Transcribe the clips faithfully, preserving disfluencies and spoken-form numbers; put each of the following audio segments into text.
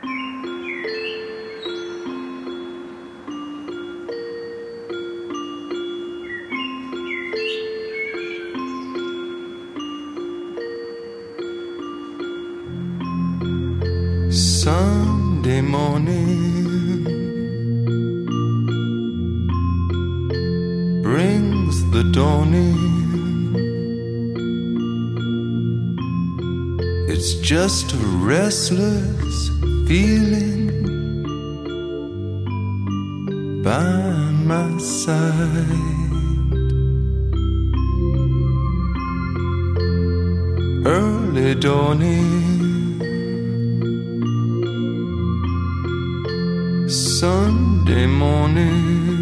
Sunday morning brings the dawning. It's just a restless feeling by my side. Early dawning, Sunday morning.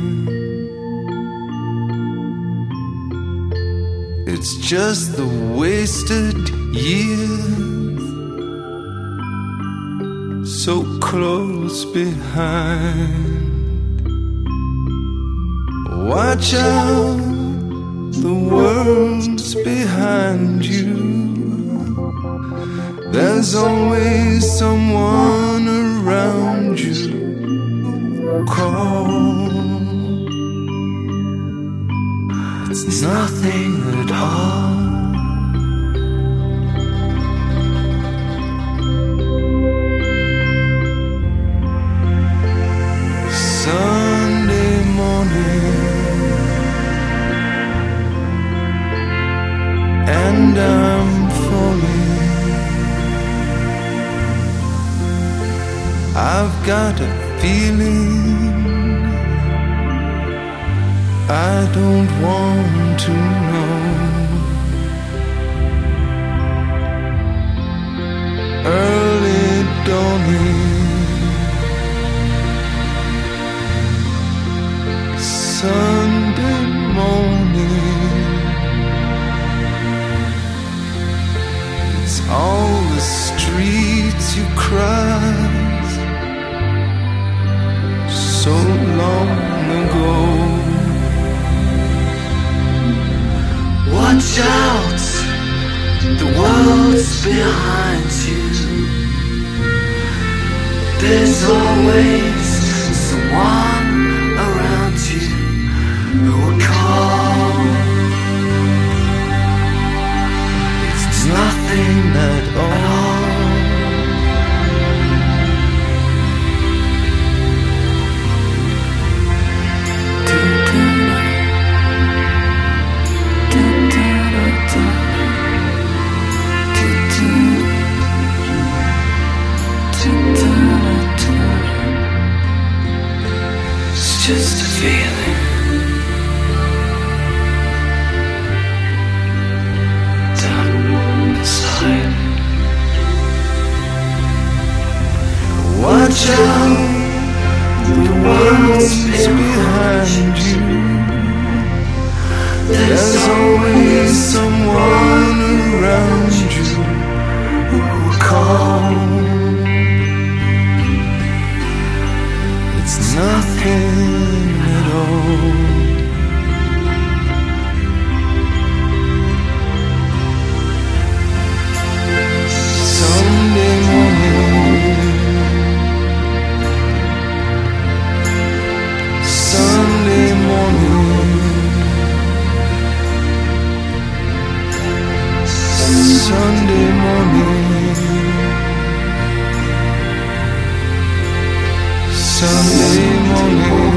It's just the wasted years so close behind. Watch out, the world's behind you. There's always someone around you. Call. It's nothing at all. Sunday morning, and I'm falling. I've got a feeling I don't want to know. Early dawning, Sunday morning. It's all the streets you crossed so long ago. Watch out, the world's behind you. There's always someone around you who will call. It's nothing at all. It's just a feeling down inside. Watch out, the world's behind you. There's always someone around you who will call. It's nothing at all. Sunday morning, Sunday morning, Sunday morning, Sunday morning.